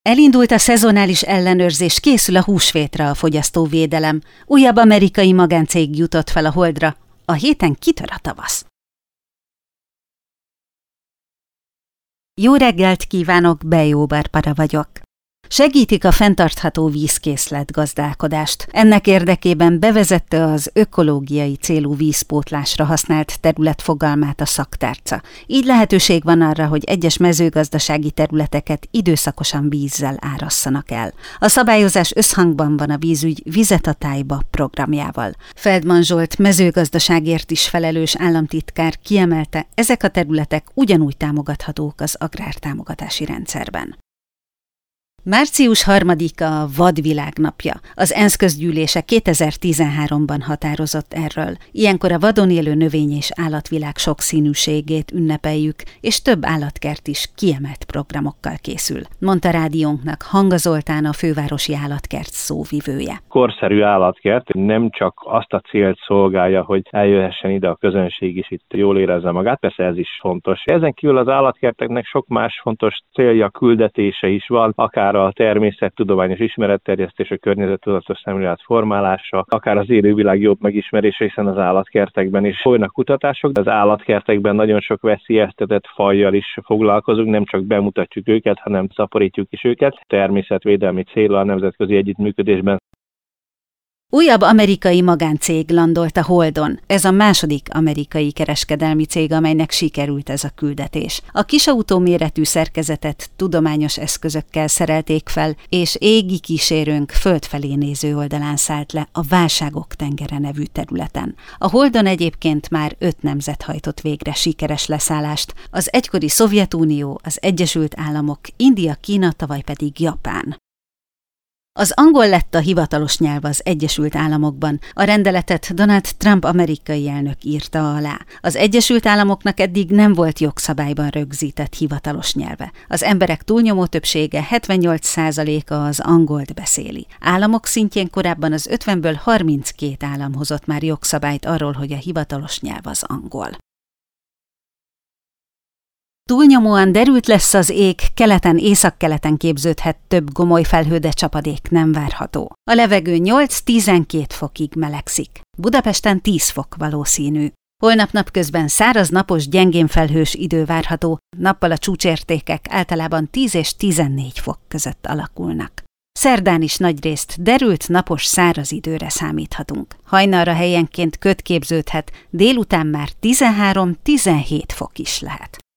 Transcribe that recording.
Elindult a szezonális ellenőrzés, készül a húsvétra a fogyasztóvédelem. Újabb amerikai magáncég jutott fel a Holdra. A héten kitör a tavasz. Jó reggelt kívánok, Bejó Barbara vagyok. Segítik a fenntartható vízkészlet gazdálkodást. Ennek érdekében bevezette az ökológiai célú vízpótlásra használt terület fogalmát a szaktárca. Így lehetőség van arra, hogy egyes mezőgazdasági területeket időszakosan vízzel árasszanak el. A szabályozás összhangban van a vízügy Vizet a tájba programjával. Feldman Zsolt mezőgazdaságért is felelős államtitkár kiemelte, ezek a területek ugyanúgy támogathatók az agrártámogatási rendszerben. Március 3-a a Vadvilág napja. Az ENSZ közgyűlése 2013-ban határozott erről. Ilyenkor a vadon élő növény- és állatvilág sokszínűségét ünnepeljük, és több állatkert is kiemelt programokkal készül, mondta rádiónknak Hanga Zoltán, a fővárosi állatkert szóvivője. Korszerű állatkert nem csak azt a célt szolgálja, hogy eljöhessen ide a közönség is, itt jól érezze magát, persze ez is fontos. Ezen kívül az állatkerteknek sok más fontos célja, küldetése is van, akár a természettudományos ismeretterjesztés, a környezettudatos szemlélet formálása, akár az élővilág jobb megismerése, hiszen az állatkertekben is folynak kutatások, de az állatkertekben nagyon sok veszélyeztetett fajjal is foglalkozunk, nem csak bemutatjuk őket, hanem szaporítjuk is őket, természetvédelmi céllal a nemzetközi együttműködésben. Újabb amerikai magáncég landolt a Holdon. Ez a második amerikai kereskedelmi cég, amelynek sikerült ez a küldetés. A kisautó méretű szerkezetet tudományos eszközökkel szerelték fel, és égi kísérőnk földfelé néző oldalán szállt le a Válságok tengere nevű területen. A Holdon egyébként már 5 nemzet hajtott végre sikeres leszállást, az egykori Szovjetunió, az Egyesült Államok, India, Kína, tavaly pedig Japán. Az angol lett a hivatalos nyelv az Egyesült Államokban. A rendeletet Donald Trump amerikai elnök írta alá. Az Egyesült Államoknak eddig nem volt jogszabályban rögzített hivatalos nyelve. Az emberek túlnyomó többsége, 78%-a az angolt beszéli. Államok szintjén korábban az 50-ből 32 állam hozott már jogszabályt arról, hogy a hivatalos nyelv az angol. Túlnyomóan derült lesz az ég, keleten, északkeleten képződhet több gomoly felhő, de csapadék nem várható. A levegő 8-12 fokig melegszik. Budapesten 10 fok valószínű. Holnap napközben száraz, napos, gyengén felhős idő várható, nappal a csúcsértékek általában 10 és 14 fok között alakulnak. Szerdán is nagyrészt derült, napos, száraz időre számíthatunk. Hajnalra helyenként köd képződhet, délután már 13-17 fok is lehet.